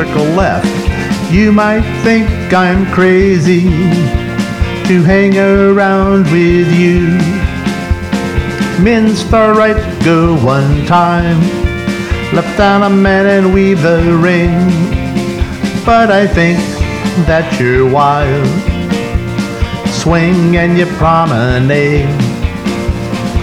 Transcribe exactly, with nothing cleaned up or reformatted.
circle left. You might think I'm crazy to hang around with you. Men's far right, go one time. Left down a man and weave the ring. But I think that you're wild. Swing and you promenade.